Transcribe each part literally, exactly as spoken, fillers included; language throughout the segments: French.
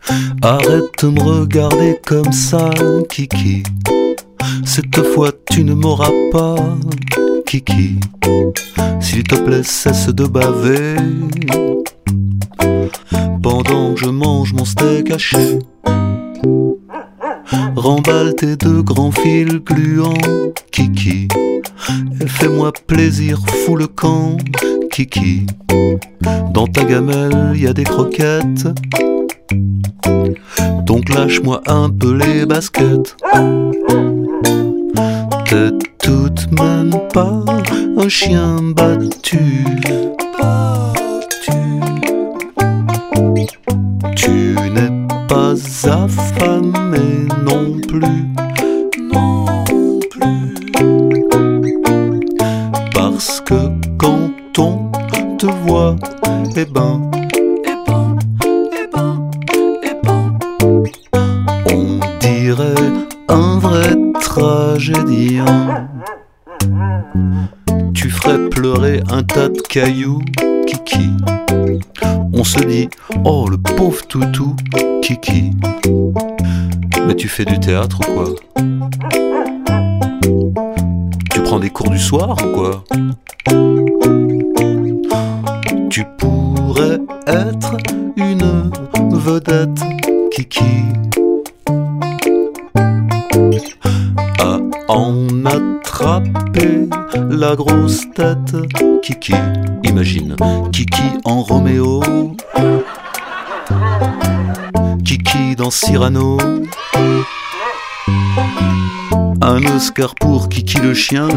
Arrête de me regarder comme ça, Kiki. Cette fois tu ne m'auras pas, Kiki. S'il te plaît, cesse de baver pendant que je mange mon steak haché. Remballe tes deux grands fils gluants, Kiki, et fais-moi plaisir, fous le camp, Kiki. Dans ta gamelle y a des croquettes, donc lâche-moi un peu les baskets. T'es tout de même pas un chien battu, tu n'es pas affamé non plus, non plus. Parce que quand on te voit, eh ben, eh ben, eh ben, eh ben, on dirait un vrai tragédien. Tu ferais pleurer un tas de cailloux, Kiki. On se dit, oh le pauvre toutou, Kiki. Mais tu fais du théâtre ou quoi? Tu prends des cours du soir ou quoi? Tu pourrais être une vedette, Kiki. À en attraper la grosse tête, Kiki. Imagine, Kiki en Roméo, Kiki dans Cyrano. Un Oscar pour Kiki le chien,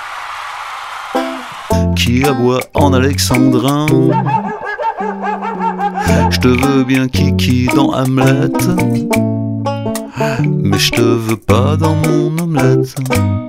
qui aboie en alexandrin. Je te veux bien Kiki dans Hamlet, mais je te veux pas dans mon omelette.